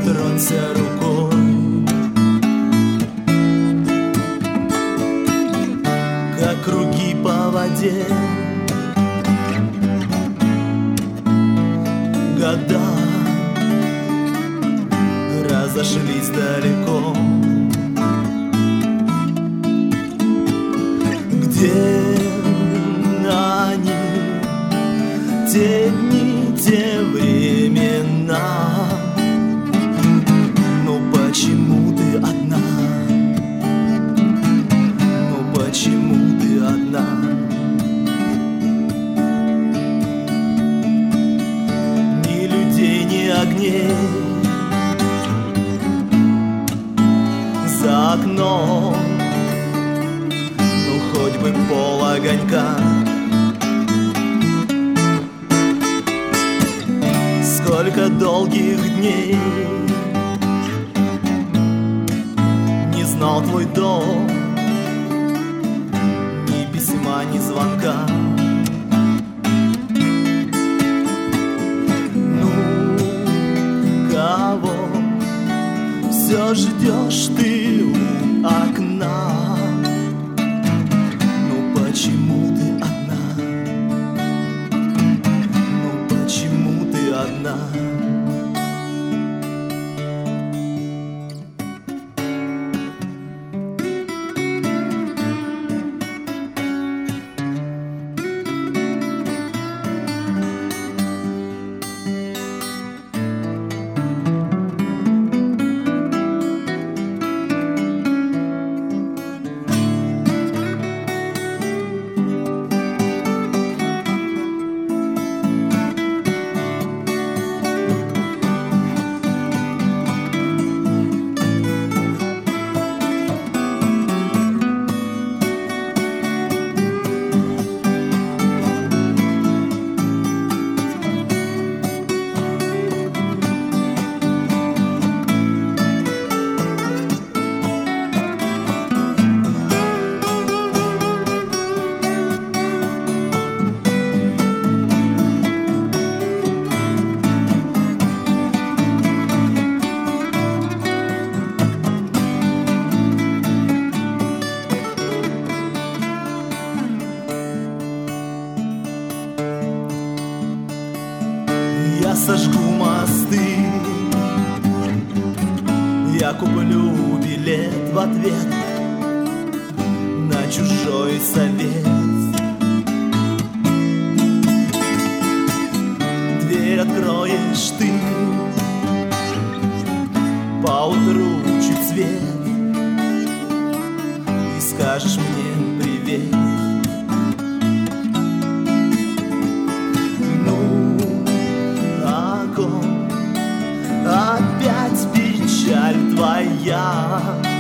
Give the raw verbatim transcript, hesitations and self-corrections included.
дотронься рукой, как круги по воде. Года разошлись далеко. Где они, те дни, те времена? Ну почему ты одна? Ну почему ты одна? Ни людей, ни огней за окном, ну хоть бы пол огонька. Сколько долгих дней не знал твой дом, ни письма, ни звонка. Ну, кого все ждешь ты у окна? Ну почему ты одна? Ну почему ты одна? Я сожгу мосты, я куплю билет в ответ на чужой совет. Дверь откроешь ты, поутру чуть свет, и скажешь мне привет. Опять печаль твоя,